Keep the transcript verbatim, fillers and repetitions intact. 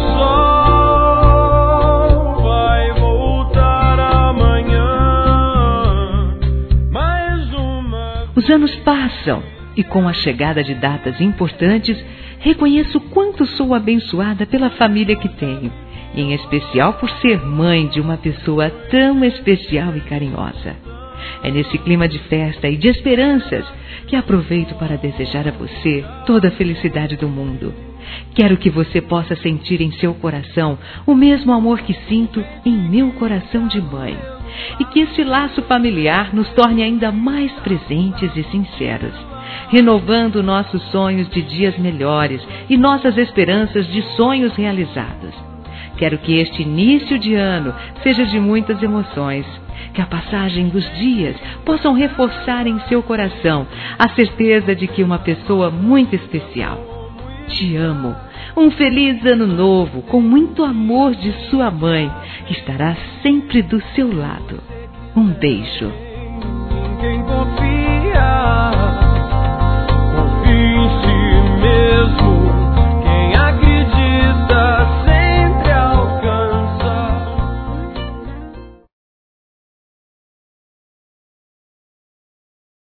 sol vai voltar amanhã. Mais uma. Os anos passam e com a chegada de datas importantes, reconheço quanto sou abençoada pela família que tenho, e em especial por ser mãe de uma pessoa tão especial e carinhosa. É nesse clima de festa e de esperanças que aproveito para desejar a você toda a felicidade do mundo. Quero que você possa sentir em seu coração o mesmo amor que sinto em meu coração de mãe, e que esse laço familiar nos torne ainda mais presentes e sinceros, renovando nossos sonhos de dias melhores e nossas esperanças de sonhos realizados. Quero que este início de ano seja de muitas emoções, que a passagem dos dias possam reforçar em seu coração a certeza de que uma pessoa muito especial. Te amo. Um feliz ano novo com muito amor de sua mãe, que estará sempre do seu lado. Um beijo.